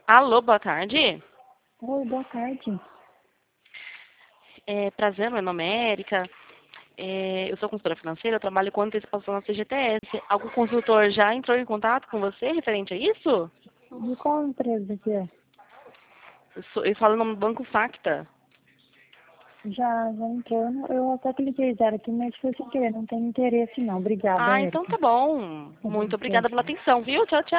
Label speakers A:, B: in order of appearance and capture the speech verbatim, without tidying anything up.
A: Alô, boa tarde.
B: Oi, boa tarde.
A: É, prazer, meu nome é Érica. É, eu sou consultora financeira, eu trabalho com antecipação na C G T S. Algum consultor já entrou em contato com você referente a isso?
B: De qual empresa que é?
A: Eu, sou, eu falo no nome do Banco Facta.
B: Já, já entrou. Eu, não- eu até cliquei zero aqui, mas foi sem querer. Não tem interesse não. Obrigada,
A: Ah, então
B: Érica.
A: tá bom.
B: Tá bom,
A: Muito
B: tchau,
A: obrigada pela
B: tchau.
A: atenção, viu? Tchau, tchau.